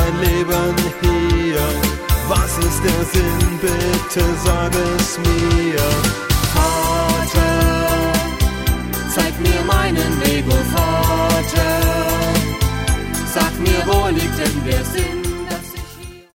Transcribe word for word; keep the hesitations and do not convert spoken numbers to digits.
mein Leben hier? Was ist der Sinn? Bitte sag es mir. Vater, zeig mir meinen Weg, o Vater. Sag mir, wo liegt denn der Sinn?